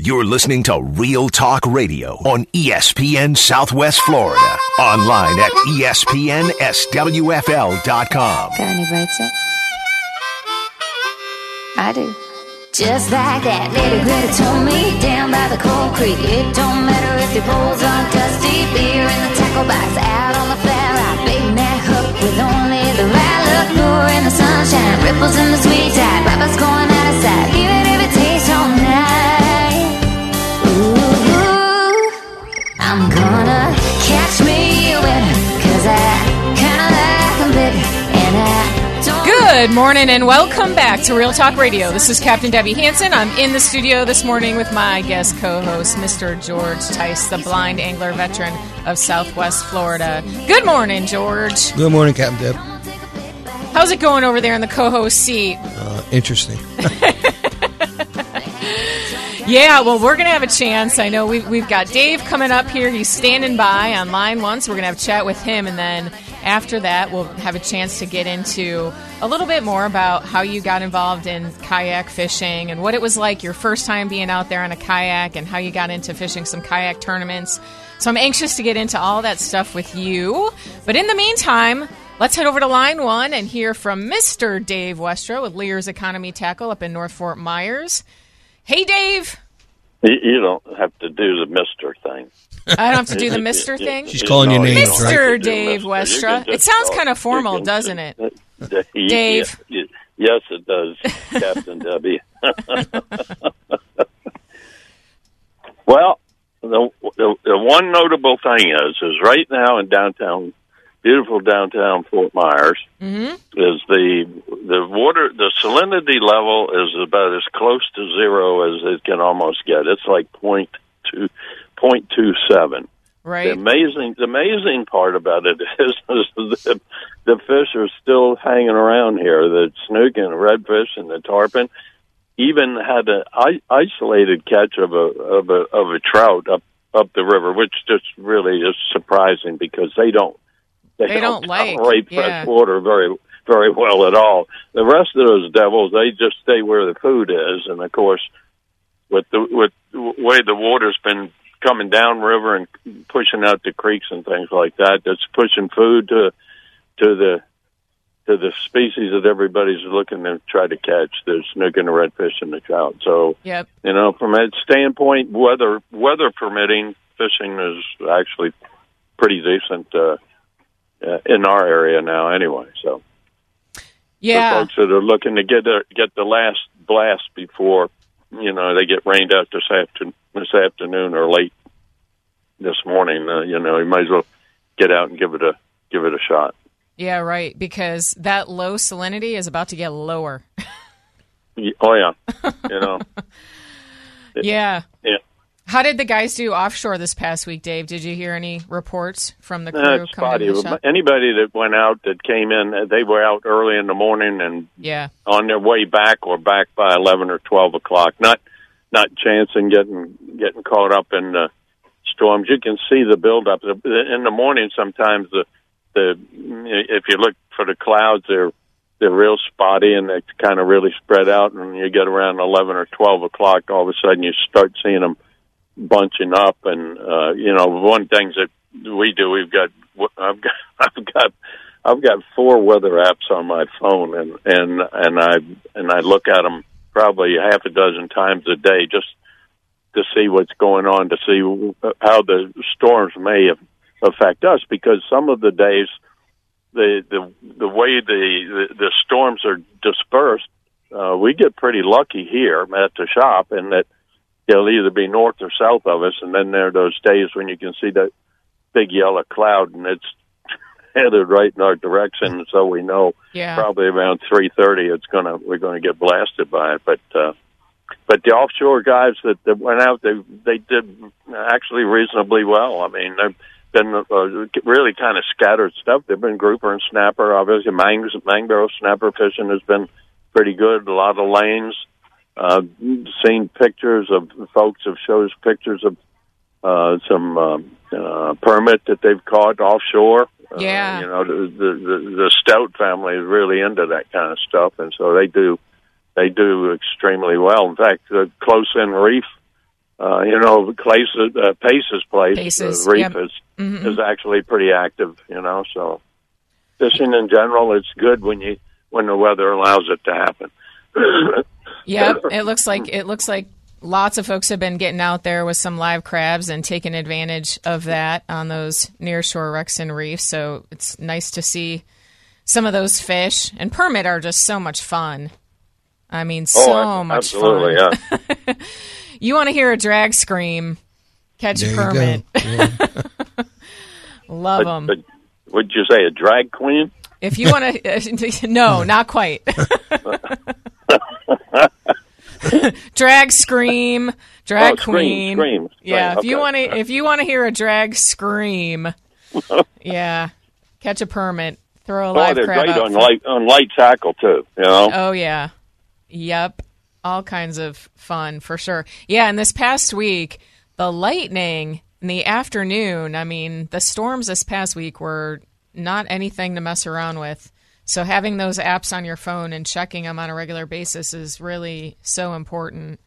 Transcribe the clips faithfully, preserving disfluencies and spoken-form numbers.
You're listening to Real Talk Radio on E S P N Southwest Florida. Online at E S P N S W F L dot com. Got any bites yet? I do. Just like that lady Greta told me down by the Cold Creek. It don't matter if your poles are dusty. Beer in the tackle box, out on the flat rock. Big neck hook with only the right look. Lure in the sunshine, ripples in the sweet tide. Papa's going out of sight, even if it takes all night. Ooh, I'm gonna catch me a winner, 'cause I kinda like 'em bigger, and I Good morning and welcome back to Real Talk Radio. This is Captain Debbie Hansen. I'm in the studio this morning with my guest co-host, Mister George Tice, the blind angler veteran of Southwest Florida. Good morning, George. Good morning, Captain Deb. How's it going over there in the co-host seat? Uh, interesting. Yeah, well, we're going to have a chance. I know we've, we've got Dave coming up here. He's standing by on line one, so we're going to have a chat with him. And then after that, we'll have a chance to get into a little bit more about how you got involved in kayak fishing and what it was like your first time being out there on a kayak and how you got into fishing some kayak tournaments. So I'm anxious to get into all that stuff with you. But in the meantime, let's head over to line one and hear from Mister Dave Westra with Lear's Economy Tackle up in North Fort Myers. Hey, Dave. You don't have to do the Mister thing. I don't have to do the Mister thing? She's calling your name, Mister right? Dave Westra. It sounds kind of formal, can, doesn't it? Dave. Yes, it does, Captain Debbie. Well, the, the the one notable thing is, is right now in downtown, beautiful downtown Fort Myers, mm-hmm. is the the water, the salinity level is about as close to zero as it can almost get. It's like point two, point two seven. Right. The amazing, the amazing part about it is, is the, the fish are still hanging around here. The snook and the redfish and the tarpon even had an I, isolated catch of a of a of a trout up up the river, which just really is surprising because they don't. They, they don't, don't like tolerate yeah. fresh water very, very well at all. The rest of those devils, they just stay where the food is. And of course, with the with the way the water's been coming downriver and pushing out the creeks and things like that, that's pushing food to to the to the species that everybody's looking to try to catch, the snook and the redfish and the trout. So, yep. you know, from that standpoint, weather weather permitting, fishing is actually pretty decent. Uh, Uh, in our area now, anyway. So, yeah, for folks that are looking to get a, get the last blast before, you know, they get rained out this afternoon, this afternoon or late this morning, uh, you know, you might as well get out and give it a give it a shot. Yeah, right. Because that low salinity is about to get lower. Oh yeah, you know. yeah. Yeah. How did the guys do offshore this past week, Dave? Did you hear any reports from the crew? Uh, it's coming spotty. to the shop? Anybody that went out that came in, they were out early in the morning and yeah. on their way back or back by eleven or twelve o'clock. Not not chancing getting getting caught up in the storms. You can see the buildup in the morning. Sometimes the the if you look for the clouds, they're they're real spotty and they kind of really spread out. And you get around eleven or twelve o'clock, all of a sudden you start seeing them bunching up. And uh you know, one thing that we do, we've got I've got I've got I've got four weather apps on my phone, and and and I and I look at them probably half a dozen times a day just to see what's going on, to see how the storms may affect us, because some of the days the the the way the the, the storms are dispersed, uh we get pretty lucky here at the shop, and that they'll either be north or south of us, and then there are those days when you can see that big yellow cloud, and it's headed right in our direction, so we know yeah. probably around three thirty it's gonna we're gonna get blasted by it. But uh, but the offshore guys that, that went out, they they did actually reasonably well. I mean, they've been uh, really kind of scattered stuff. They've been grouper and snapper, obviously. Mang Mangbarrow snapper fishing has been pretty good. A lot of lanes. Uh, seen pictures of folks have showed us pictures of uh, some um, uh, permit that they've caught offshore. Yeah, uh, you know, the, the the Stout family is really into that kind of stuff, and so they do they do extremely well. In fact, the Close In Reef uh, you know, Pace's, uh, Pace's place, Pace's, uh, reef yep. is, mm-hmm. is actually pretty active, you know, so fishing in general, it's good when you, when the weather allows it to happen. Yep, it looks like, it looks like lots of folks have been getting out there with some live crabs and taking advantage of that on those nearshore wrecks and reefs. So it's nice to see some of those fish. And permit are just so much fun. I mean, so oh, much absolutely, fun. Yeah. You want to hear a drag scream, catch there a permit. Yeah. Love but, them. But would you say a drag queen? If you want to, no, not quite. Drag scream, drag oh, queen. Scream, scream. Yeah, okay. if you want to, if you want to hear a drag scream, yeah, catch a permit, throw a live oh, they're crab great out on for- light on light tackle too. You know. Oh yeah, yep, all kinds of fun for sure. Yeah, and this past week, the lightning in the afternoon. I mean, the storms this past week were not anything to mess around with. So having those apps on your phone and checking them on a regular basis is really so important.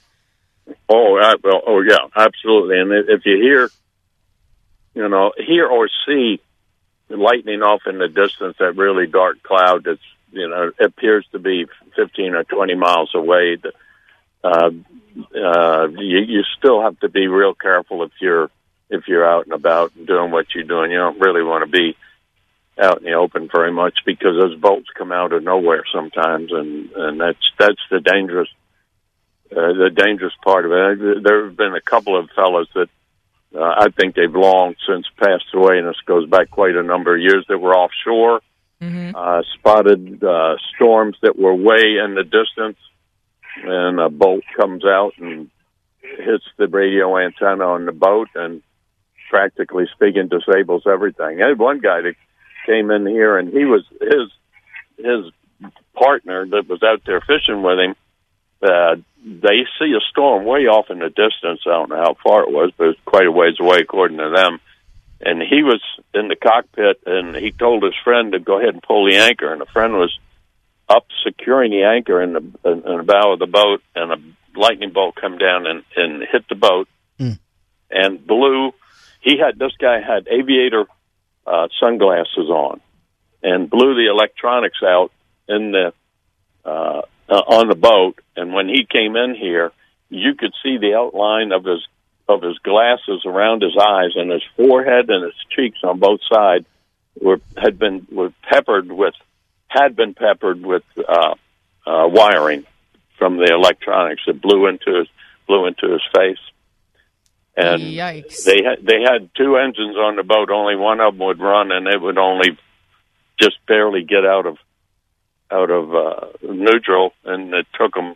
Oh, I, well, oh yeah, absolutely. And if you hear, you know, hear or see lightning off in the distance, that really dark cloud that's, you know, appears to be fifteen or twenty miles away, uh, uh, you, you still have to be real careful if you're if you're out and about and doing what you're doing. You don't really want to be out in the open very much because those boats come out of nowhere sometimes, and, and that's that's the dangerous uh, the dangerous part of it. There have been a couple of fellas that uh, I think they've long since passed away, and this goes back quite a number of years, that were offshore, mm-hmm. uh, spotted uh, storms that were way in the distance, and a boat comes out and hits the radio antenna on the boat and practically speaking disables everything. I had one guy that came in here, and he was his his partner that was out there fishing with him. Uh, they see a storm way off in the distance. I don't know how far it was, but it was quite a ways away according to them. And he was in the cockpit, and he told his friend to go ahead and pull the anchor. And the friend was up securing the anchor in the in the bow of the boat, and a lightning bolt come down and, and hit the boat mm. and blew. He had this guy had aviator Uh, sunglasses on, and blew the electronics out in the uh, uh, on the boat. And when he came in here, you could see the outline of his of his glasses around his eyes, and his forehead and his cheeks on both sides were had been were peppered with had been peppered with uh, uh, wiring from the electronics that blew into his blew into his face. And Yikes. they had they had two engines on the boat. Only one of them would run, and it would only just barely get out of out of uh, neutral. And it took them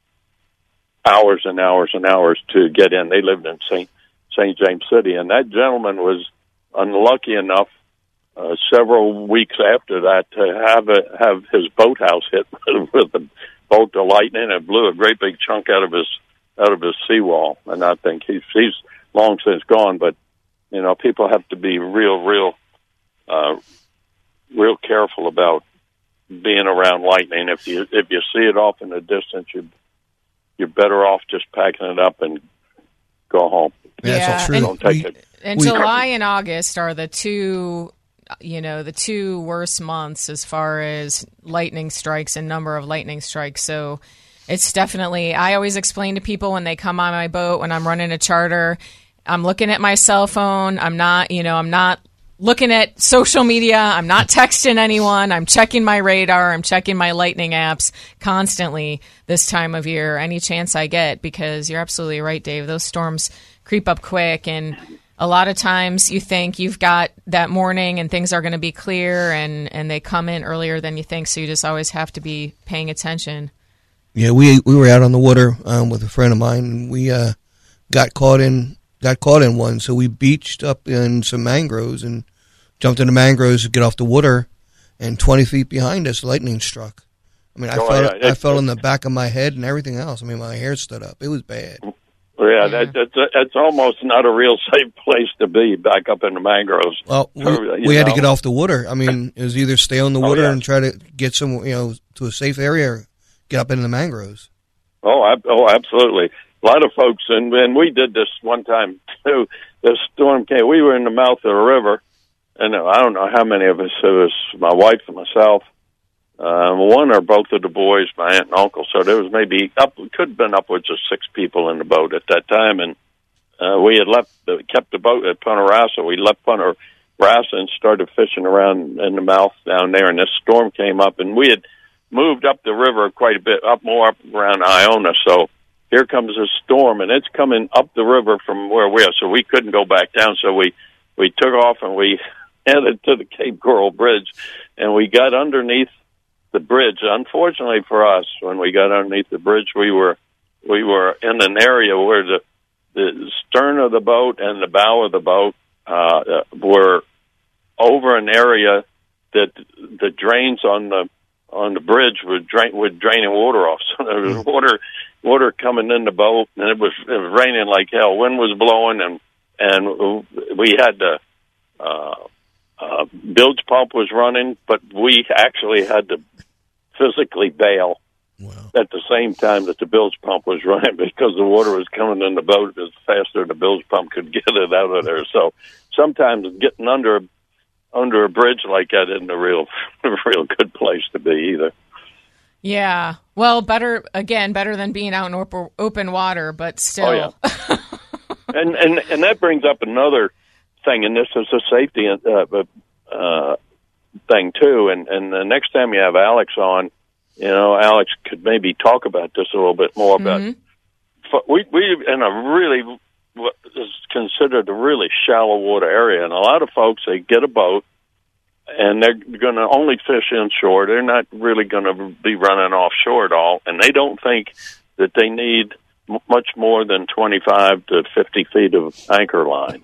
hours and hours and hours to get in. They lived in Saint Saint James City, and that gentleman was unlucky enough uh, several weeks after that to have a, have his boathouse hit with a bolt of lightning. It blew a great big chunk out of his. out of his seawall, and I think he's he's long since gone. But you know, people have to be real, real, uh, real careful about being around lightning. If you if you see it off in the distance, you you're better off just packing it up and go home. Yeah, yeah. that's true. And, Don't take we, it. and we, July and August are the two, you know, the two worst months as far as lightning strikes and number of lightning strikes. So. It's definitely, I always explain to people when they come on my boat, when I'm running a charter, I'm looking at my cell phone. I'm not, you know, I'm not looking at social media. I'm not texting anyone. I'm checking my radar. I'm checking my lightning apps constantly this time of year, any chance I get, because you're absolutely right, Dave. Those storms creep up quick, and a lot of times you think you've got that morning and things are going to be clear, and, and they come in earlier than you think, so you just always have to be paying attention. Yeah, we we were out on the water um, with a friend of mine, and we uh, got caught in got caught in one. So we beached up in some mangroves and jumped in the mangroves to get off the water, and twenty feet behind us, lightning struck. I mean, I Oh, fell yeah. I fell in the back of my head and everything else. I mean, my hair stood up. It was bad. Yeah, that, that's that's almost not a real safe place to be, back up in the mangroves. Well, we, You we had to know? get off the water. I mean, it was either stay on the water Oh, yeah. and try to get some, you know, to a safe area, or get up into the mangroves. Oh, ab- oh, absolutely. a lot of folks, and, and we did this one time too. The storm came. We were in the mouth of the river, and I don't know how many of us. It was my wife and myself, uh, one or both of the boys, my aunt and uncle. So there was maybe up, could have been upwards of six people in the boat at that time, and uh, we had left, uh, kept the boat at Punta Rassa. We left Punta Rassa and started fishing around in the mouth down there, and this storm came up, and we had moved up the river quite a bit, up more up around Iona. So here comes a storm, and it's coming up the river from where we are, so we couldn't go back down. So we, we took off, and we headed to the Cape Coral Bridge, and we got underneath the bridge. Unfortunately for us, when we got underneath the bridge, we were we were in an area where the, the stern of the boat and the bow of the boat uh, were over an area that the drains on the on the bridge would drain would draining water off. So there was water water coming in the boat, and it was it was raining like hell. Wind was blowing, and and we had to uh, uh, bilge pump was running, but we actually had to physically bail wow. at the same time that the bilge pump was running because the water was coming in the boat as faster the bilge pump could get it out of there. So sometimes getting under under a bridge like that isn't a real a real good place to be either. Yeah. Well, better, again, better than being out in op- open water, but still. Oh, yeah. and, and and that brings up another thing, and this is a safety uh, uh, thing, too. And, and the next time you have Alex on, you know, Alex could maybe talk about this a little bit more. Mm-hmm. About we we in a really, what is considered a really shallow water area, and a lot of folks, they get a boat, and they're going to only fish inshore. They're not really going to be running offshore at all, and they don't think that they need m- much more than twenty-five to fifty feet of anchor line.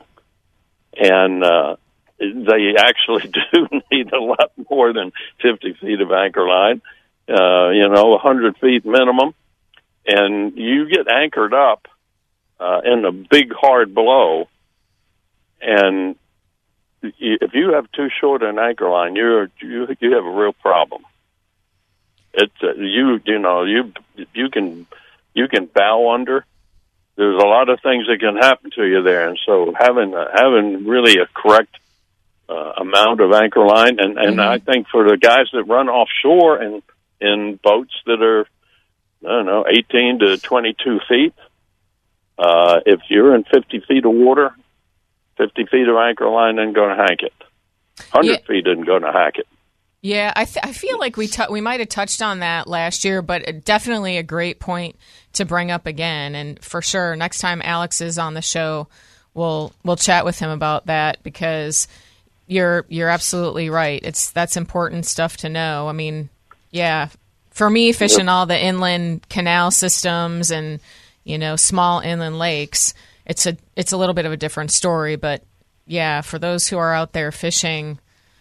And uh, they actually do need a lot more than fifty feet of anchor line, uh, you know, one hundred feet minimum. And you get anchored up uh, in a big, hard blow, and if you have too short an anchor line, you're you you have a real problem. It's uh, you you know you you can you can bow under. There's a lot of things that can happen to you there, and so having uh, having really a correct uh, amount of anchor line, and and mm-hmm. I think for the guys that run offshore and in boats that are I don't know eighteen to twenty-two feet, uh, if you're in fifty feet of water. fifty feet of anchor line isn't going to hack it. one hundred yeah. feet isn't going to hack it. Yeah, I th- I feel like we t- we might have touched on that last year, but definitely a great point to bring up again. And for sure, next time Alex is on the show, we'll we'll chat with him about that because you're you're absolutely right. It's that's important stuff to know. I mean, yeah, for me, fishing yep. all the inland canal systems and you know small inland lakes. It's a it's a little bit of a different story, but yeah, for those who are out there fishing,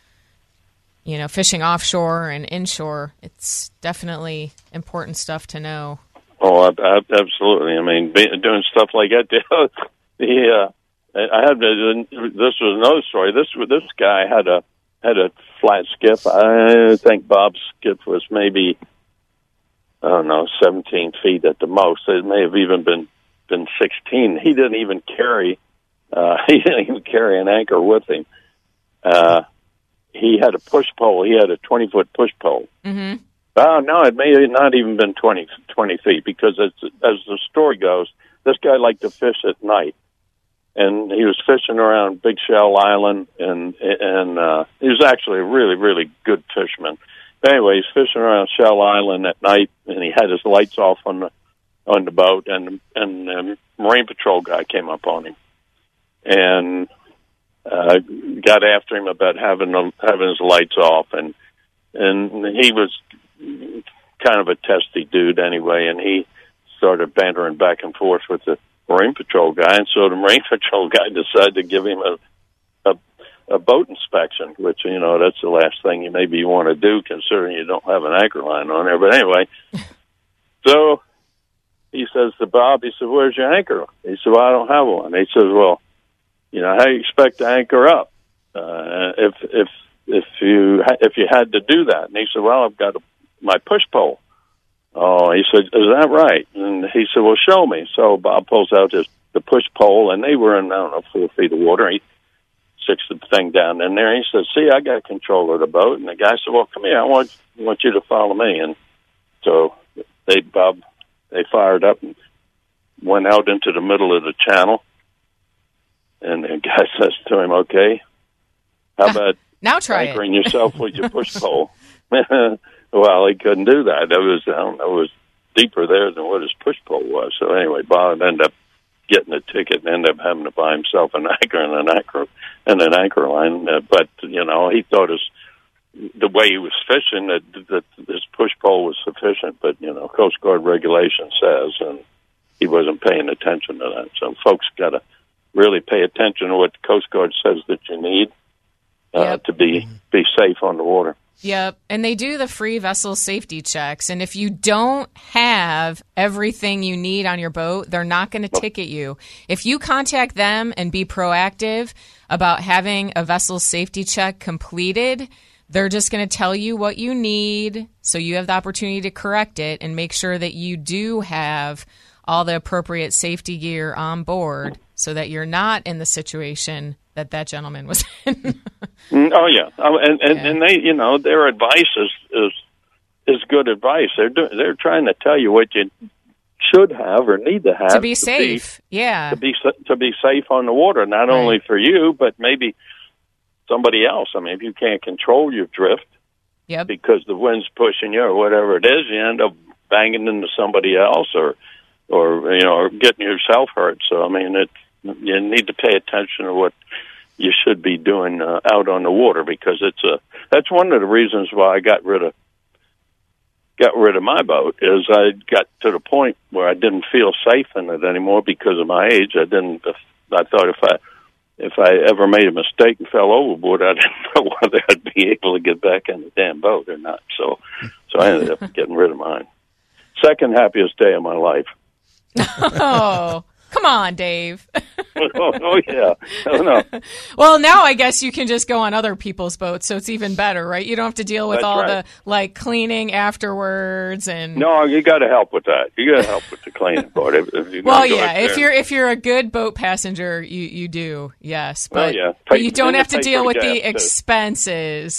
you know, fishing offshore and inshore, it's definitely important stuff to know. Oh, absolutely. I mean, doing stuff like that. The, the uh, I had this was another story. This this guy had a had a flat skiff. I think Bob's skiff was maybe I don't know seventeen feet at the most. It may have even been. been sixteen. He didn't even carry uh he didn't even carry an anchor with him. Uh he had a push pole. He had a twenty foot push pole. Mm-hmm. Oh no, it may have not even been twenty, twenty feet because as as the story goes, this guy liked to fish at night. And he was fishing around Big Shell Island and and uh he was actually a really, really good fisherman. But anyway, he's fishing around Shell Island at night and he had his lights off on the on the boat, and and the Marine Patrol guy came up on him and uh, got after him about having the, having his lights off, and and he was kind of a testy dude anyway, and he started bantering back and forth with the Marine Patrol guy, and so the Marine Patrol guy decided to give him a a, a boat inspection, which you know that's the last thing you maybe you want to do, considering you don't have an anchor line on there. But anyway, so. He says to Bob, he said, where's your anchor? He said, well, I don't have one. He says, well, you know, how do you expect to anchor up uh, if if if you if you had to do that? And he said, well, I've got a, my push pole. Oh, he said, is that right? And he said, well, show me. So Bob pulls out his the push pole, and they were in, I don't know, four feet of water. He sticks the thing down in there. He says, see, I got control of the boat. And the guy said, well, come here. I want, I want you to follow me. And so they, Bob, they fired up and went out into the middle of the channel. And the guy says to him, okay, how about now try anchoring it. yourself with your push pole? Well, he couldn't do that. It was, I don't know, it was deeper there than what his push pole was. So anyway, Bob ended up getting a ticket and ended up having to buy himself an anchor and an anchor and an anchor line. Uh, but you know, he thought his the way he was fishing that that his push pole was sufficient. But you know, Coast Guard regulation says, and he wasn't paying attention to that. So folks got to really pay attention to what the Coast Guard says that you need uh, yep. to be be safe on the water. Yep, and they do the free vessel safety checks, and if you don't have everything you need on your boat, they're not going to ticket you. If you contact them and be proactive about having a vessel safety check completed, they're just going to tell you what you need so you have the opportunity to correct it and make sure that you do have all the appropriate safety gear on board so that you're not in the situation that that gentleman was in. Oh yeah, oh, and and, yeah. and they, you know, their advice is is is good advice. They're do, they're trying to tell you what you should have or need to have to be safe. To be, yeah, to be to be safe on the water, not right. only for you but maybe somebody else. I mean, if you can't control your drift, yep. because the wind's pushing you or whatever it is, you end up banging into somebody else or or you know or getting yourself hurt. So I mean, it you need to pay attention to what you should be doing uh, out on the water, because it's a that's one of the reasons why I got rid of got rid of my boat is I got to the point where I didn't feel safe in it anymore because of my age. I didn't. I thought if I if I ever made a mistake and fell overboard, I didn't know whether I'd be able to get back in the damn boat or not. So so I ended up getting rid of mine. Second happiest day of my life. Oh. Come on, Dave. oh, oh, yeah. Oh, no. Well, now I guess you can just go on other people's boats, so it's even better, right? You don't have to deal with That's all right. the, like, cleaning afterwards and... No, you got to help with that. You got to help with the cleaning part. If, if you're well, go yeah, if there. you're if you're a good boat passenger, you, you do, yes. But, well, yeah. Pay, but you don't have to pay deal for with gas, the too. expenses,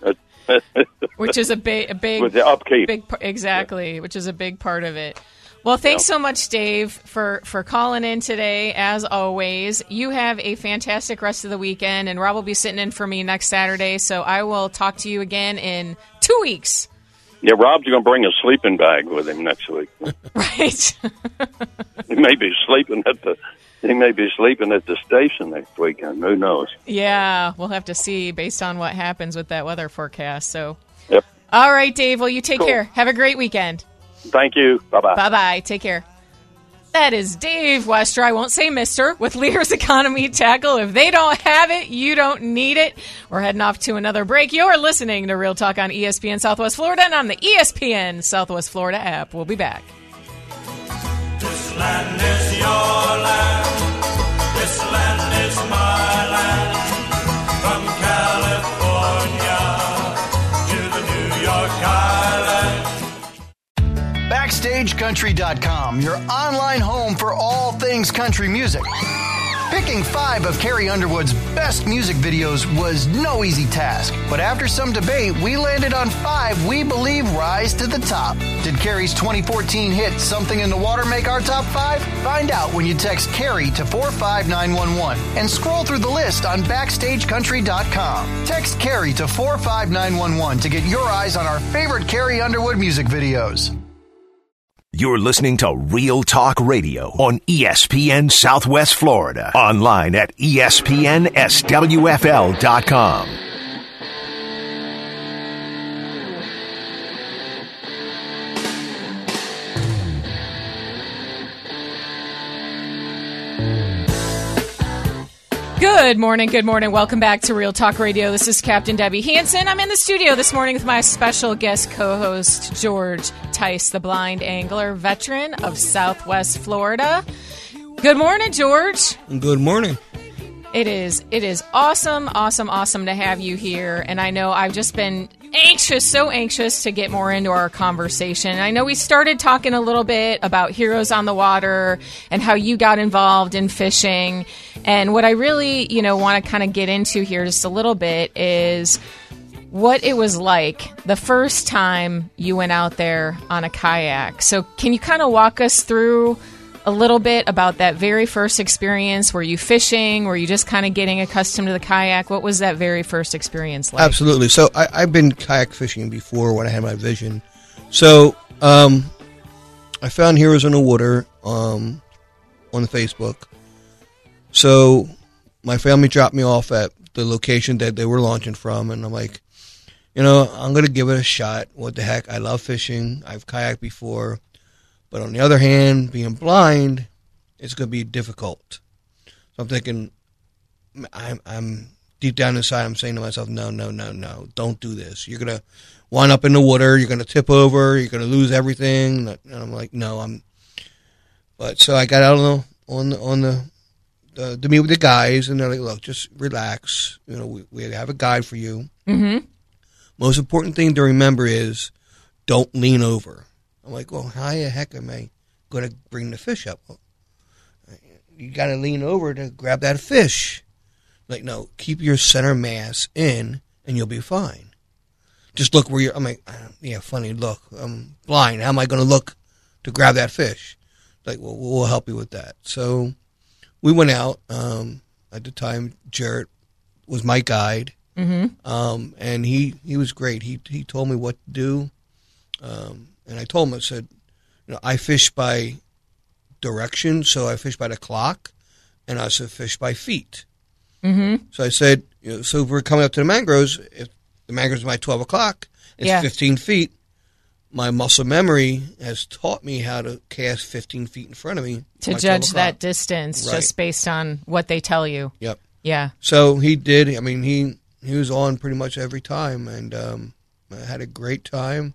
which is a, ba- a big... With the upkeep. Big, exactly, yeah. Which is a big part of it. Well, thanks yeah. so much, Dave, for, for calling in today, as always. You have a fantastic rest of the weekend, and Rob will be sitting in for me next Saturday, so I will talk to you again in two weeks. Yeah, Rob's going to bring a sleeping bag with him next week. Right. He may be sleeping at the he may be sleeping at the station next weekend. Who knows? Yeah, we'll have to see based on what happens with that weather forecast. So, yep. All right, Dave. Well, you take Cool. care. Have a great weekend. Thank you. Bye-bye. Bye-bye. Take care. That is Dave Wester. I won't say Mister with Lear's Economy Tackle. If they don't have it, you don't need it. We're heading off to another break. You're listening to Real Talk on E S P N Southwest Florida and on the E S P N Southwest Florida app. We'll be back. This land is your land. This land is my land. From California to the New York Island. Backstage Country dot com, your online home for all things country music. Picking five of Carrie Underwood's best music videos was no easy task, but after some debate, we landed on five we believe rise to the top. Did Carrie's twenty fourteen hit Something in the Water make our top five? Find out when you text Carrie to four five nine one one and scroll through the list on Backstage Country dot com. Text Carrie to four five nine one one to get your eyes on our favorite Carrie Underwood music videos. You're listening to Real Talk Radio on E S P N Southwest Florida. Online at E S P N S W F L dot com. Good morning, good morning. Welcome back to Real Talk Radio. This is Captain Debbie Hansen. I'm in the studio this morning with my special guest co-host, George Tice, the blind angler veteran of Southwest Florida. Good morning, George. Good morning. It is it is awesome, awesome, awesome to have you here. And I know I've just been anxious, so anxious to get more into our conversation. I know we started talking a little bit about Heroes on the Water and how you got involved in fishing. And what I really, you know, want to kind of get into here just a little bit is what it was like the first time you went out there on a kayak. So can you kind of walk us through a little bit about that very first experience? Were you fishing? Were you just kind of getting accustomed to the kayak? What was that very first experience like? Absolutely. So I, I've been kayak fishing before when I had my vision. So um, I found Heroes on the Water um, on the Facebook. So my family dropped me off at the location that they were launching from, and I'm like, you know, I'm going to give it a shot. What the heck? I love fishing. I've kayaked before. But on the other hand, being blind, it's going to be difficult. So I'm thinking, I'm, I'm deep down inside, I'm saying to myself, no, no, no, no, don't do this. You're going to wind up in the water. You're going to tip over. You're going to lose everything. And I'm like, no, I'm. But so I got out on the on the, on the, the to meet with the guys, and they're like, look, just relax. You know, we, we have a guide for you. Mm-hmm. Most important thing to remember is don't lean over. I'm like, well, how the heck am I going to bring the fish up? Well, you got to lean over to grab that fish. Like, no, keep your center mass in, and you'll be fine. Just look where you're. I'm like, yeah, funny look. I'm blind. How am I going to look to grab that fish? Like, well, we'll help you with that. So we went out. Um, at the time, Jarrett was my guide. Mm-hmm. Um, and he, he was great. He he told me what to do. Um, and I told him, I said, you know, I fish by direction, so I fish by the clock, and I also fish by feet. Mm-hmm. So I said, you know, so if we're coming up to the mangroves, if the mangroves are by twelve o'clock, it's yeah. fifteen feet. My muscle memory has taught me how to cast fifteen feet in front of me. To judge that distance right. just based on what they tell you. Yep. Yeah. So he did. I mean, he, he was on pretty much every time, and um, I had a great time.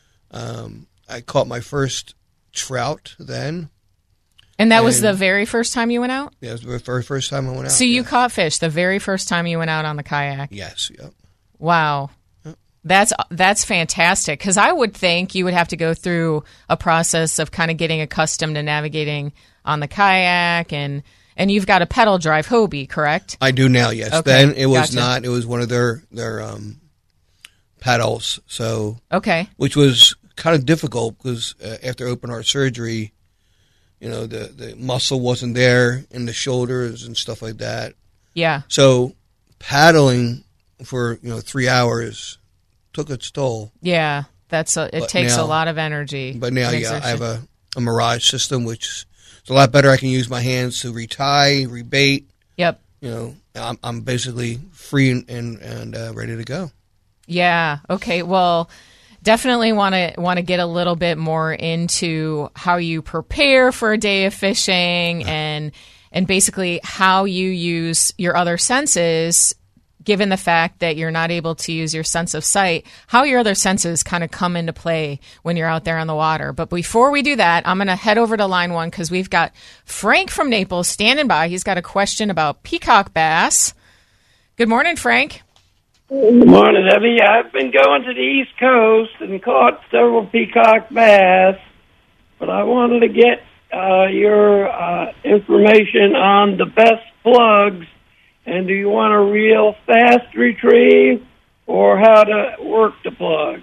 Um, I caught my first trout then. And that and, was the very first time you went out? Yeah, it was the very first time I went out. So you yeah. caught fish the very first time you went out on the kayak? Yes, yep. Wow. Yep. That's that's fantastic, because I would think you would have to go through a process of kind of getting accustomed to navigating on the kayak, and and you've got a pedal drive Hobie, correct? I do now, yes. Okay, Then it was gotcha. not. It was one of their, their um, paddles, so Okay. which was kind of difficult because uh, after open heart surgery, you know, the, the muscle wasn't there in the shoulders and stuff like that. Yeah. So paddling for, you know, three hours took its toll. Yeah. That's a, it But takes now- a lot of energy. But now, and yeah, I have exertion. a, a Mirage system, which is a lot better. I can use my hands to retie, rebait. Yep. You know, I'm, I'm basically free and, and, and uh, ready to go. Yeah. Okay. Well, definitely want to want to get a little bit more into how you prepare for a day of fishing, and and basically how you use your other senses, given the fact that you're not able to use your sense of sight, how your other senses kind of come into play when you're out there on the water. But before we do that, I'm going to head over to line one because we've got Frank from Naples standing by. He's got a question about peacock bass. Good morning, Frank. Good morning, Evie. I've been going to the East Coast and caught several peacock bass, but I wanted to get uh, your uh, information on the best plugs, and do you want a real fast retrieve or how to work the plug?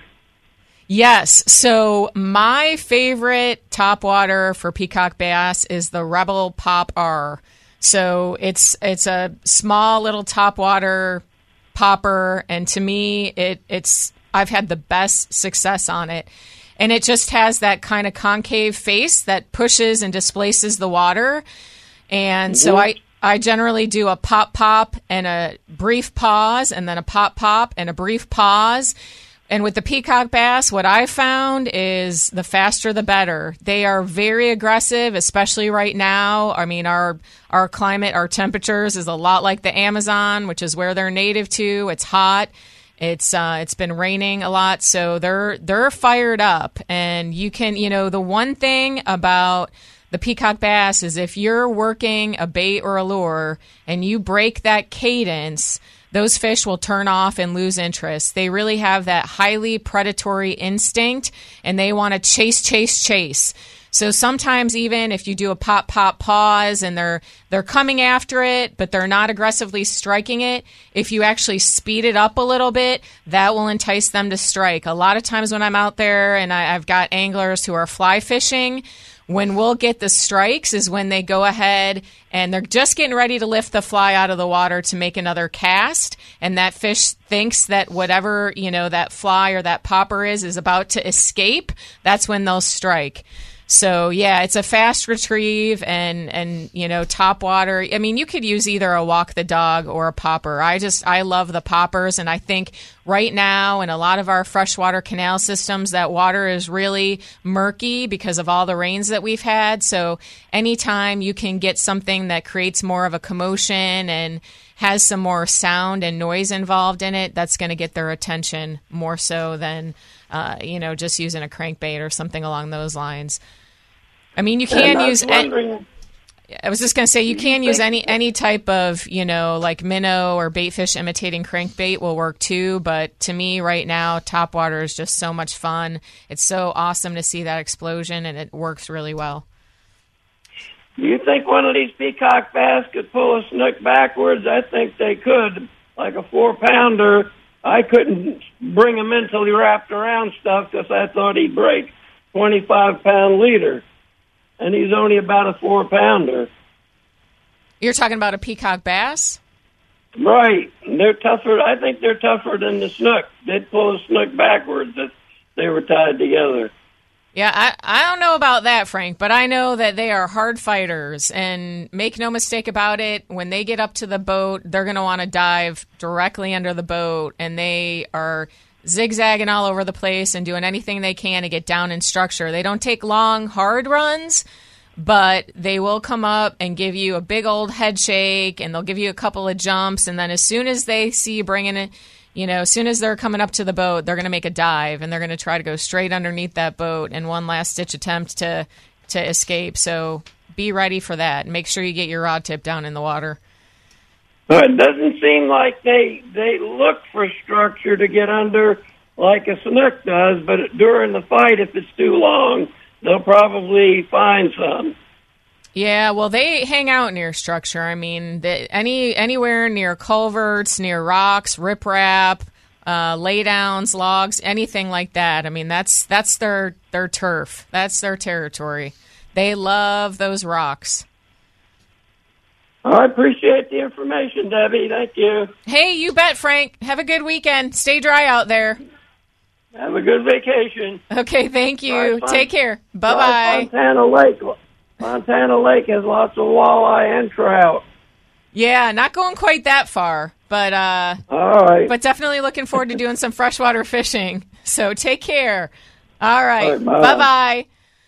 Yes. So my favorite topwater for peacock bass is the Rebel Pop R. So it's it's a small little topwater popper, and to me it it's I've had the best success on it, and it just has that kind of concave face that pushes and displaces the water, and so I I generally do a pop pop and a brief pause, and then a pop pop and a brief pause. And with the peacock bass, what I found is the faster the better. They are very aggressive, especially right now. I mean, our our climate, our temperatures is a lot like the Amazon, which is where they're native to. It's hot. It's uh, it's been raining a lot, so they're they're fired up. And you can, you know, the one thing about the peacock bass is if you're working a bait or a lure and you break that cadence, those fish will turn off and lose interest. They really have that highly predatory instinct, and they want to chase, chase, chase. So sometimes even if you do a pop, pop, pause, and they're they're coming after it, but they're not aggressively striking it, if you actually speed it up a little bit, that will entice them to strike. A lot of times when I'm out there and I, I've got anglers who are fly fishing, when we'll get the strikes is when they go ahead and they're just getting ready to lift the fly out of the water to make another cast, and that fish thinks that whatever, you know, that fly or that popper is is about to escape. That's when they'll strike. So, yeah, it's a fast retrieve and, and, you know, top water. I mean, you could use either a walk the dog or a popper. I just, I love the poppers, and I think right now in a lot of our freshwater canal systems, that water is really murky because of all the rains that we've had. So anytime you can get something that creates more of a commotion and has some more sound and noise involved in it, that's going to get their attention more so than, uh, you know, just using a crankbait or something along those lines. I mean, you can use. Any, I was just going to say you can use any any type of, you know, like minnow or baitfish imitating crankbait will work too. But to me, right now, topwater is just so much fun. It's so awesome to see that explosion, and it works really well. Do you think one of these peacock bass could pull a snook backwards? I think they could, like a four pounder. I couldn't bring him in till he wrapped around stuff because I thought he'd break twenty-five pound leader. And he's only about a four pounder. You're talking about a peacock bass? Right. They're tougher. I think they're tougher than the snook. They'd pull the snook backwards if they were tied together. Yeah, I, I don't know about that, Frank, but I know that they are hard fighters. And make no mistake about it, when they get up to the boat, they're going to want to dive directly under the boat. And they are zigzagging all over the place and doing anything they can to get down in structure. They don't take long, hard runs, but they will come up and give you a big old head shake, and they'll give you a couple of jumps, and then as soon as they see you bringing it, you know, as soon as they're coming up to the boat, they're going to make a dive, and they're going to try to go straight underneath that boat in one last-ditch attempt to to escape. So be ready for that. Make sure you get your rod tip down in the water. Well, it doesn't seem like they they look for structure to get under like a snook does, but during the fight, if it's too long, they'll probably find some. Yeah, well, they hang out near structure. I mean, the, any anywhere near culverts, near rocks, riprap, uh, laydowns, logs, anything like that. I mean, that's that's their their turf. That's their territory. They love those rocks. I appreciate the information, Debbie. Thank you. Hey, you bet, Frank. Have a good weekend. Stay dry out there. Have a good vacation. Okay, thank you. Bye, Take care. Bye-bye. Fontana Lake. Fontana Lake has lots of walleye and trout. Yeah, not going quite that far, but uh, all right. But definitely looking forward to doing some freshwater fishing. So take care. All right. All right, bye. Bye-bye.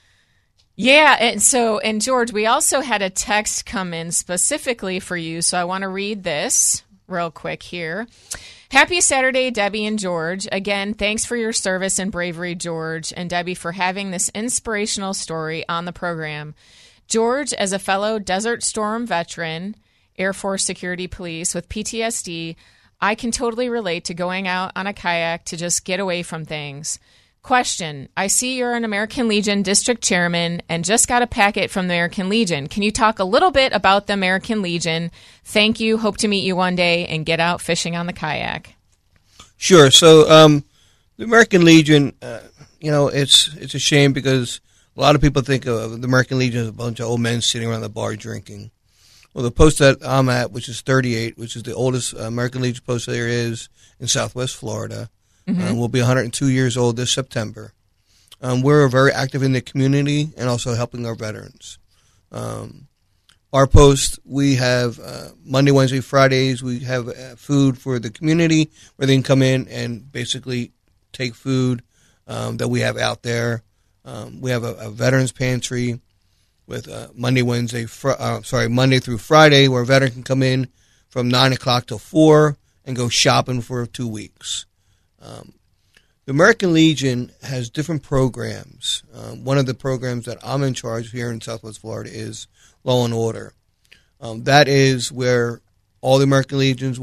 Yeah, and so, and George, we also had a text come in specifically for you, so I want to read this real quick here. Happy Saturday, Debbie and George. Again, thanks for your service and bravery, George, and Debbie for having this inspirational story on the program. George, as a fellow Desert Storm veteran, Air Force Security Police with P T S D, I can totally relate to going out on a kayak to just get away from things. Question, I see you're an American Legion district chairman and just got a packet from the American Legion. Can you talk a little bit about the American Legion? Thank you. Hope to meet you one day and get out fishing on the kayak. Sure. So um, the American Legion, uh, you know, it's it's a shame because a lot of people think of the American Legion as a bunch of old men sitting around the bar drinking. Well, the post that I'm at, which is thirty-eight, which is the oldest American Legion post there is in Southwest Florida, Mm-hmm. Um, we'll be one hundred two years old this September. Um, we're very active in the community and also helping our veterans. Um, our post, we have uh, Monday, Wednesday, Fridays, we have uh, food for the community where they can come in and basically take food um, that we have out there. Um, we have a, a veterans pantry with uh, Monday, Wednesday, fr- uh, sorry, Monday through Friday where a veteran can come in from nine o'clock till four and go shopping for two weeks. Um, the American Legion has different programs. Um, one of the programs that I'm in charge of here in Southwest Florida is Law and Order. Um, that is where all the American Legions will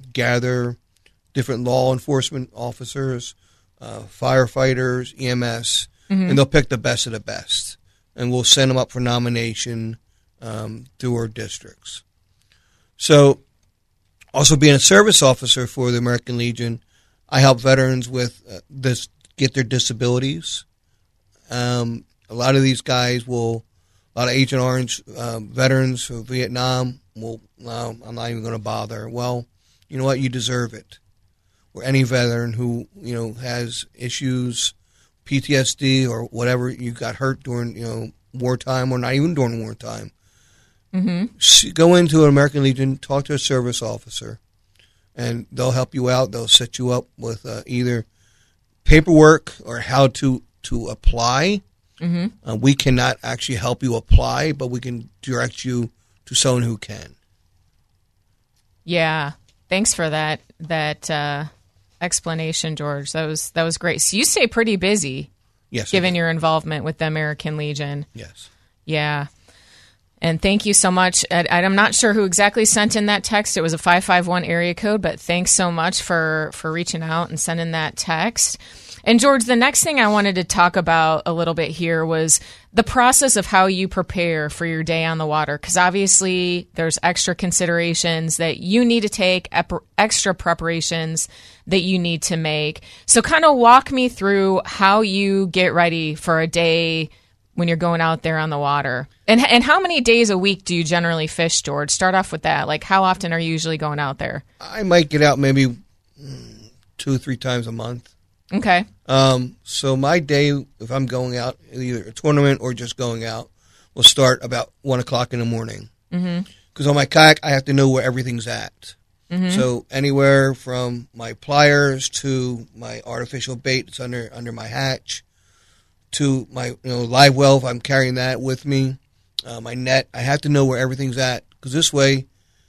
gather different law enforcement officers, uh, firefighters, E M S, mm-hmm. and they'll pick the best of the best. And we'll send them up for nomination um, through our districts. So, also being a service officer for the American Legion, I help veterans with uh, this, get their disabilities. Um, a lot of these guys will, a lot of Agent Orange um, veterans from Vietnam will, well, I'm not even going to bother. Well, you know what? You deserve it. Or any veteran who, you know, has issues, P T S D or whatever, you got hurt during, you know, wartime or not even during wartime. Mm-hmm. Go into an American Legion, talk to a service officer, and they'll help you out. They'll set you up with uh, either paperwork or how to, to apply. Mm-hmm. Uh, we cannot actually help you apply, but we can direct you to someone who can. Yeah. Thanks for that that uh, explanation, George. That was that was great. So you stay pretty busy, yes, given your involvement with the American Legion. Yes. Yeah. And thank you so much. I, I'm not sure who exactly sent in that text. It was a five five one area code, but thanks so much for, for reaching out and sending that text. And George, the next thing I wanted to talk about a little bit here was the process of how you prepare for your day on the water, because obviously there's extra considerations that you need to take, ep- extra preparations that you need to make. So kind of walk me through how you get ready for a day when you're going out there on the water. And and how many days a week do you generally fish, George? Start off with that. Like, how often are you usually going out there? I might get out maybe mm, two or three times a month. Okay. Um, so my day, if I'm going out, either a tournament or just going out, will start about one o'clock in the morning. Because mm-hmm. on my kayak, I have to know where everything's at. Mm-hmm. So anywhere from my pliers to my artificial bait that's under under my hatch to my you know live well, if I'm carrying that with me, uh, my net, I have to know where everything's at. Because this way,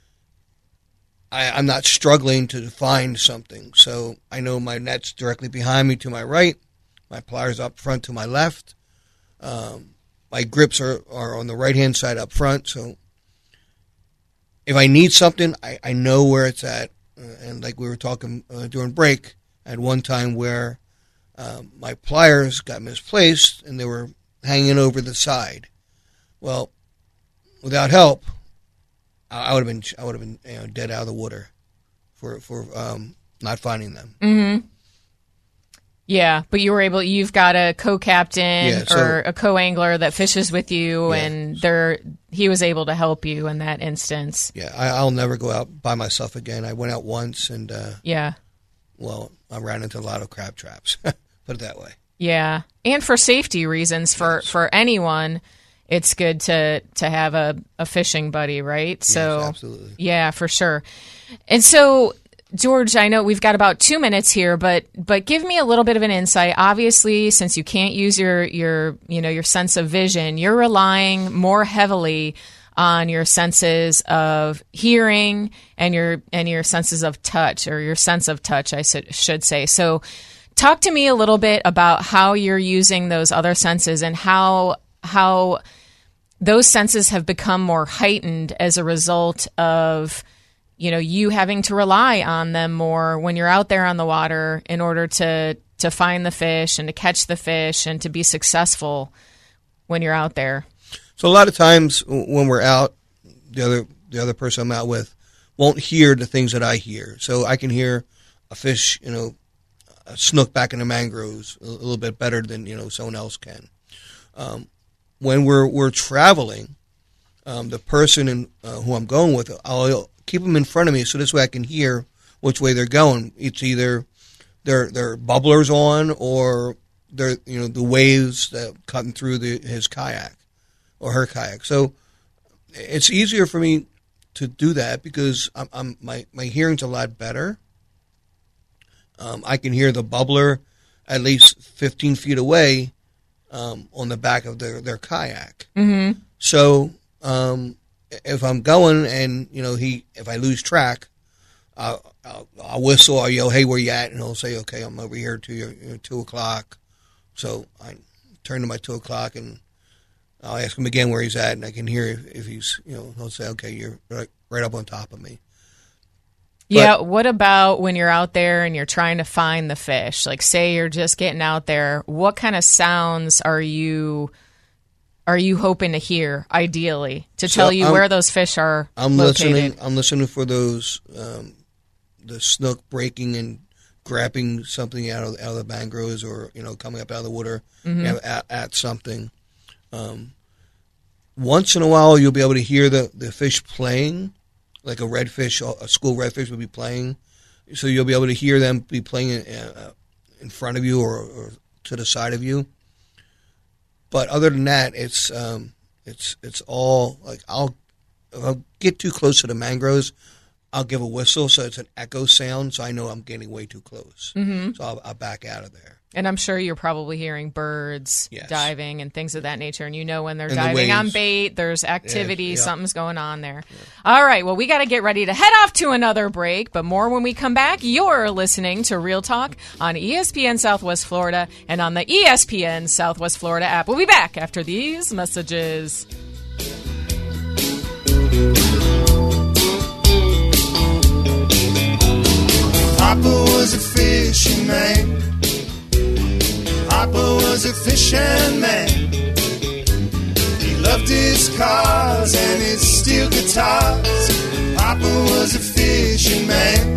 I, I'm not struggling to find something. So I know my net's directly behind me to my right, my pliers up front to my left. Um, my grips are, are on the right-hand side up front. So if I need something, I, I know where it's at. Uh, and like we were talking uh, during break, I had one time where uh, my pliers got misplaced and they were hanging over the side. Well, without help, I would have been I would have been you know, dead out of the water for for um, not finding them. Mm-hmm. Yeah, but you were able. You've got a co-captain yeah, so, or a co-angler that fishes with you, yeah. and they're he was able to help you in that instance. Yeah, I, I'll never go out by myself again. I went out once, and uh, yeah, well, I ran into a lot of crab traps. Put it that way. Yeah, and for safety reasons, for, yes. for anyone, it's good to to have a, a fishing buddy, right? So yes, absolutely. Yeah, for sure. And so, George, I know we've got about two minutes here, but but give me a little bit of an insight. Obviously, since you can't use your your you know your sense of vision, you're relying more heavily on your senses of hearing and your and your senses of touch, or your sense of touch, I should should say. So, talk to me a little bit about how you're using those other senses and how how those senses have become more heightened as a result of, you know, you having to rely on them more when you're out there on the water in order to, to find the fish and to catch the fish and to be successful when you're out there. So a lot of times when we're out, the other the other person I'm out with won't hear the things that I hear. So I can hear a fish, you know, a snook back in the mangroves a little bit better than, you know, someone else can. Um, when we're we're traveling, um, the person in, uh, who I'm going with, I'll keep them in front of me so this way I can hear which way they're going. It's either their their bubblers on or they're you know the waves that cutting through the, his kayak or her kayak. So it's easier for me to do that because I'm, I'm my my hearing's a lot better. Um, I can hear the bubbler at least fifteen feet away um, on the back of their, their kayak. Mm-hmm. So um, if I'm going and, you know, he if I lose track, uh, I'll, I'll whistle or yell, hey, where you at? And he'll say, okay, I'm over here to your, your two o'clock. So I turn to my two o'clock and I'll ask him again where he's at, and I can hear if, if he's, you know, he'll say, okay, you're right, right up on top of me. Yeah, what about when you're out there and you're trying to find the fish? Like, say you're just getting out there, what kind of sounds are you are you hoping to hear, ideally, to So tell you I'm- where those fish are I'm located? listening. I'm listening for those um, the snook breaking and grabbing something out of out of the mangroves, or you know, coming up out of the water Mm-hmm. you know, at, at something. Um, once in a while, you'll be able to hear the, the fish playing, like a redfish, a school redfish would be playing. So you'll be able to hear them be playing in, uh, in front of you or, or to the side of you. But other than that, it's um, it's it's all like I'll if I get too close to the mangroves, I'll give a whistle so it's an echo sound, so I know I'm getting way too close. Mm-hmm. So I'll, I'll back out of there. And I'm sure you're probably hearing birds Yes. diving and things of that nature. And you know when they're And the diving on waves. bait, there's activity, Yeah, yeah. something's going on there. All right, well, we got to get ready to head off to another break, but more when we come back. You're listening to Real Talk on E S P N Southwest Florida and on the E S P N Southwest Florida app. We'll be back after these messages. Papa was a fishing man. Papa was a fishing man. He loved his cars and his steel guitars. Papa was a fishing man.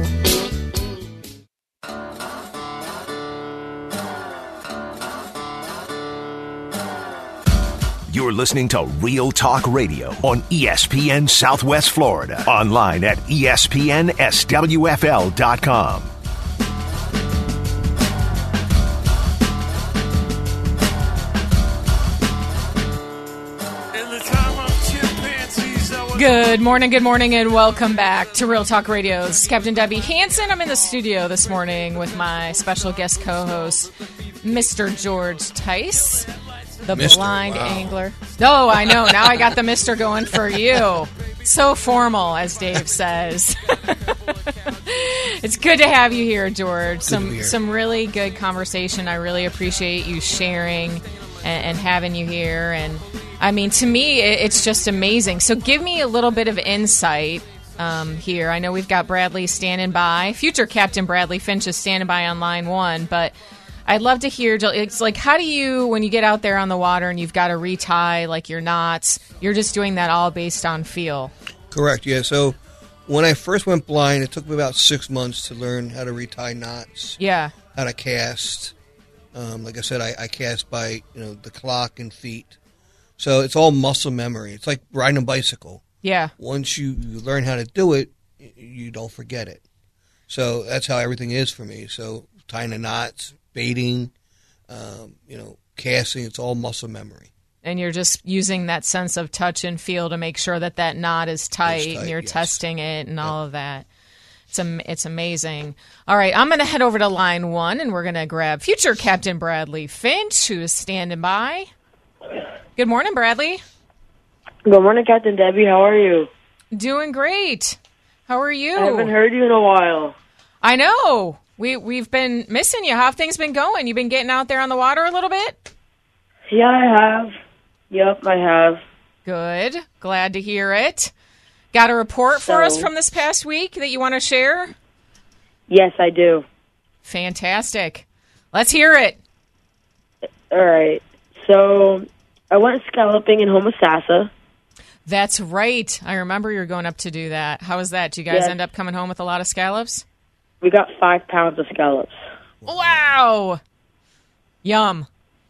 You're listening to Real Talk Radio on E S P N Southwest Florida. Online at E S P N S W F L dot com. Good morning, good morning, and welcome back to Real Talk Radio's Captain Debbie Hansen. I'm in the studio this morning with my special guest co-host, Mister George Tice, the Mister blind Wow. angler. Oh, I know. Now I got the Mister going for you. So formal, as Dave says. It's good to have you here, George. to Some be here. some really good conversation. I really appreciate you sharing and, and having you here. And I mean, to me, it, it's just amazing. So give me a little bit of insight um, here. I know we've got Bradley standing by. Future Captain Bradley Finch is standing by on line one, but I'd love to hear, it's like, how do you, when you get out there on the water and you've got to retie like your knots, you're just doing that all based on feel? Correct, yeah. So when I first went blind, it took me about six months to learn how to retie knots, Yeah. how to cast. Um, like I said, I, I cast by you know the clock and feet. So it's all muscle memory. It's like riding a bicycle. Yeah. Once you, you learn how to do it, y- you don't forget it. So that's how everything is for me. So tying the knots, baiting, um, you know, casting, it's all muscle memory. And you're just using that sense of touch and feel to make sure that that knot is tight, tight, and you're yes. testing it and all of that. It's am- it's amazing. All right, I'm going to head over to line one, and we're going to grab future Captain Bradley Finch, who is standing by. Good morning, Bradley. Good morning, Captain Debbie. How are you? Doing great. How are you? I haven't heard you in a while. I know. We, we've been missing you. How have things been going? You been getting out there on the water a little bit? Yeah, I have. Yep, I have. Good. Glad to hear it. Got a report for us So- from this past week that you want to share? Yes, I do. Fantastic. Let's hear it. All right. So I went scalloping in Homosassa. That's right. I remember you were going up to do that. How was that? Did you guys Yes. end up coming home with a lot of scallops? We got five pounds of scallops. Wow. Yum.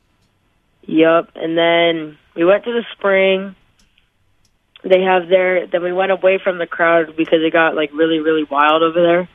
Yep. And then we went to the spring. They have their. Then we went away from the crowd because it got like really, really wild over there.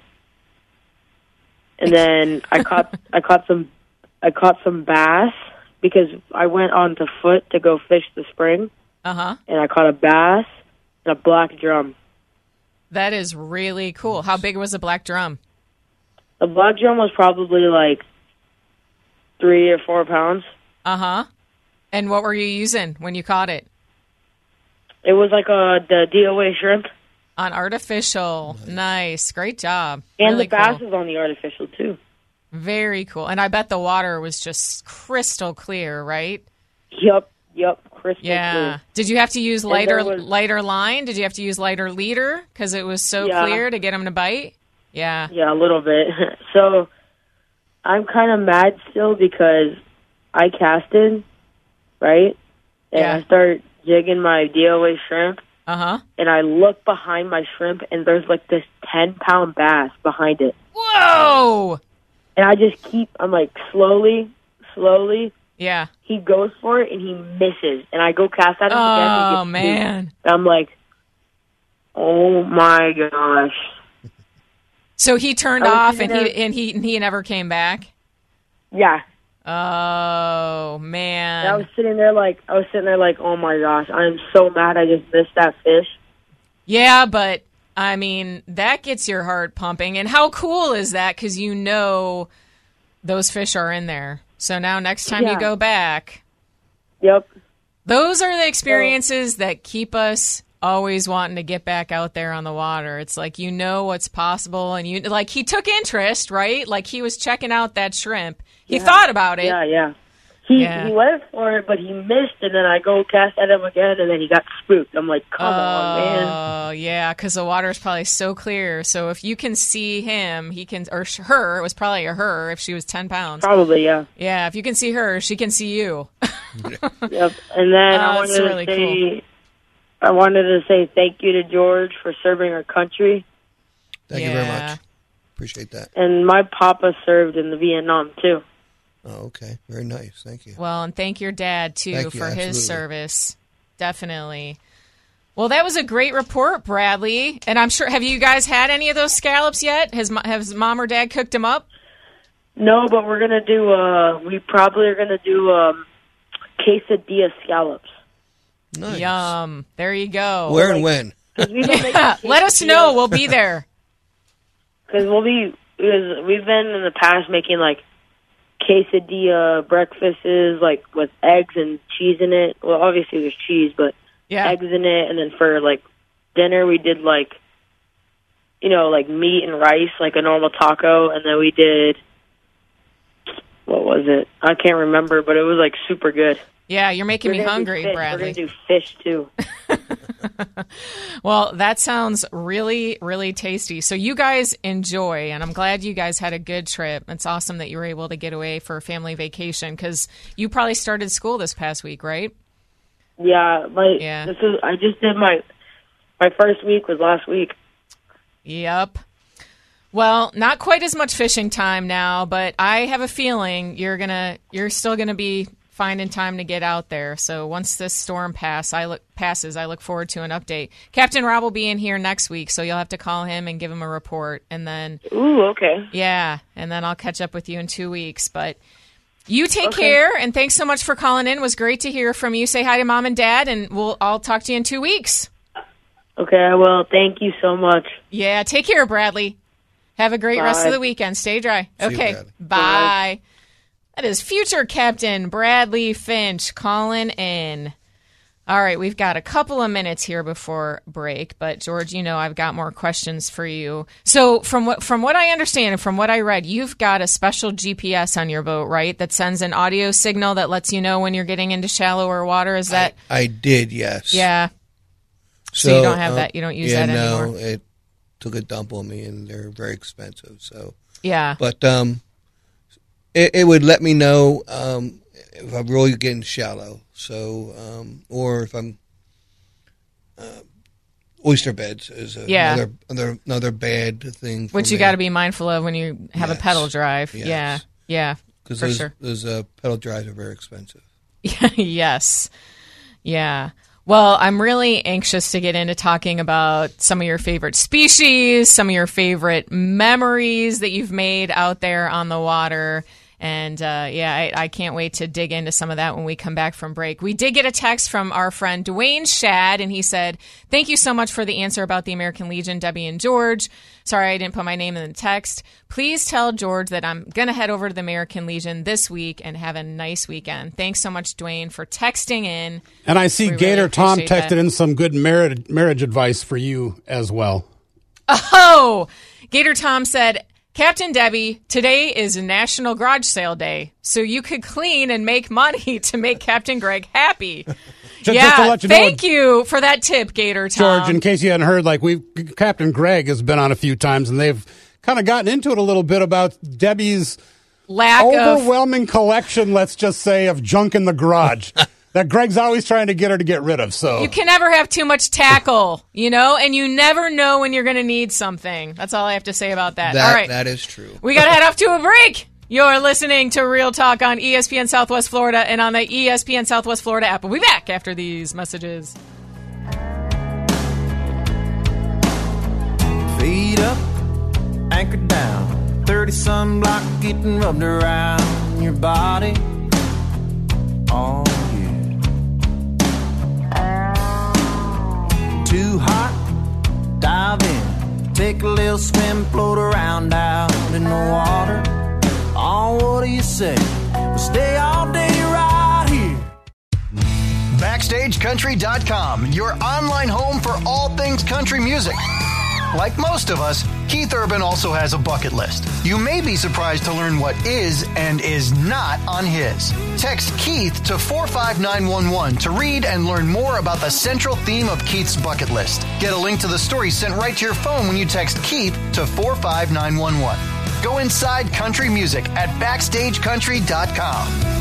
And then I caught. I caught some. I caught some bass because I went on to foot to go fish the spring, Uh-huh. and I caught a bass and a black drum. That is really cool. How big was the black drum? The black drum was probably like three or four pounds. Uh-huh. And what were you using when you caught it? It was like a the D O A shrimp, On artificial. Nice. Great job. and Really the bass cool. was on the artificial too. Very cool. And I bet the water was just crystal clear, right? Yep, yep, crystal Yeah. clear. Did you have to use And lighter there was- lighter line? Did you have to use lighter leader because it was so Yeah. clear to get them to bite? Yeah. Yeah, a little bit. So I'm kind of mad still because I casted, right? And Yeah. I start jigging my D O A shrimp, Uh-huh. and I look behind my shrimp, and there's like this ten-pound bass behind it. Whoa! And I just keep, I'm like, slowly, slowly. Yeah. He goes for it, and he misses. And I go cast at him again. and he Oh, gets man. loose. I'm like, oh, my gosh. So he turned I was off, sitting and he, there- and he and he never came back? Yeah. Oh, man. And I was sitting there like, I was sitting there like, oh, my gosh, I am so mad I just missed that fish. Yeah, but, I mean, that gets your heart pumping. And how cool is that? Because you know those fish are in there. So now next time Yeah. you go back, Yep. those are the experiences that keep us always wanting to get back out there on the water. It's like you know what's possible, and you like he took interest, right? Like he was checking out that shrimp. He Yeah. thought about it. Yeah, yeah. He Yeah. he went for it, but he missed, and then I go cast at him again, and then he got spooked. I'm like, come on, man. Oh, yeah, because the water is probably so clear. So if you can see him, he can, or sh- her, it was probably a her if she was ten pounds. Probably, yeah. Yeah, if you can see her, she can see you. Yep. And then Oh, I that's wanted really to say, I wanted to say thank you to George for serving our country. Thank you very Yeah. much. Appreciate that. And my papa served in the Vietnam too. Oh, okay. Very nice. Thank you. Well, and thank your dad, too, Thank you, for his absolutely. service. Definitely. Well, that was a great report, Bradley. And I'm sure, have you guys had any of those scallops yet? Has, mo- has mom or dad cooked them up? No, but we're gonna do. Uh, we probably are gonna do um, quesadilla scallops. Nice. Yum. There you go. Where and when? 'Cause we've been making Yeah, let us know. quesadillas- We'll be there. Because we'll be, because we've been in the past making like quesadilla breakfasts, like with eggs and cheese in it. Well, obviously there's cheese, but Yeah. eggs in it. And then for like dinner, we did like, you know, like meat and rice, like a normal taco. And then we did, what was it? I can't remember, but it was like super good. Yeah, you're making We're me gonna do hungry, fish. Bradley. We're going to do fish too. Well, that sounds really, really tasty. So you guys enjoy, and I'm glad you guys had a good trip. It's awesome that you were able to get away for a family vacation because you probably started school this past week, right? Yeah, my, Yeah. this is, I just did my, my first week was last week. Yep. Well, not quite as much fishing time now, but I have a feeling you're gonna, you're still gonna be finding time to get out there. So once this storm pass, I look passes, I look forward to an update. Captain Rob will be in here next week, so you'll have to call him and give him a report, and then Ooh, okay. yeah, and then I'll catch up with you in two weeks. But you take Okay. care, and thanks so much for calling in. It was great to hear from you. Say hi to mom and dad, and we'll I'll talk to you in two weeks. Okay, I will. Thank you so much. Yeah, take care, Bradley. Have a great rest of Bye. the weekend. Stay dry. See you, Okay, Bradley. bye. That is future Captain Bradley Finch calling in. All right, we've got a couple of minutes here before break, but George, you know I've got more questions for you. So from what from what I understand and from what I read, you've got a special G P S on your boat, right? That sends an audio signal that lets you know when you're getting into shallower water. Is that I, I did, yes. yeah? So you don't have that- you don't use yeah, that no, anymore? it took a dump on me, and they're very expensive. So, Yeah. but um, it, it would let me know um, if I'm really getting shallow. So, um, or if I'm uh, oyster beds is Yeah. another another another bad thing. For Which you me. got to be mindful of when you have a Yes. pedal drive. Yes. Yeah. Yeah. because for those, sure. those uh, pedal drives are very expensive. Yes. Yeah. Well, I'm really anxious to get into talking about some of your favorite species, some of your favorite memories that you've made out there on the water. And uh, yeah, I, I can't wait to dig into some of that when we come back from break. We did get a text from our friend Dwayne Shad, and he said, "Thank you so much for the answer about the American Legion, Debbie and George. Sorry I didn't put my name in the text. Please tell George that I'm going to head over to the American Legion this week and have a nice weekend." Thanks so much, Dwayne, for texting in. And I see We Gator really Tom appreciate texted that. in some good marriage, marriage advice for you as well. Oh, Gator Tom said, "Captain Debbie, today is National Garage Sale Day, so you could clean and make money to make Captain Greg happy." Just, yeah, just to let you know, thank you for that tip, Gator Tom. George, in case you hadn't heard, like we Captain Greg has been on a few times, and they've kind of gotten into it a little bit about Debbie's lack overwhelming of... collection, let's just say, of junk in the garage that Greg's always trying to get her to get rid of. So you can never have too much tackle, you know, and you never know when you're going to need something. That's all I have to say about that. that all right. That is true. We got to head off to a break. You're listening to Real Talk on E S P N Southwest Florida and on the E S P N Southwest Florida app. We'll be back after these messages. Feet up, anchored down, thirty sunblock getting rubbed around your body. Oh yeah. Too hot, dive in, take a little swim, float around out in the water. Oh, what do you say? We'll stay all day right here. Backstage Country dot com, your online home for all things country music. Like most of us, Keith Urban also has a bucket list. You may be surprised to learn what is and is not on his. Text Keith to four five nine one one to read and learn more about the central theme of Keith's bucket list. Get a link to the story sent right to your phone when you text Keith to four five nine one one. Go inside country music at Backstage Country dot com.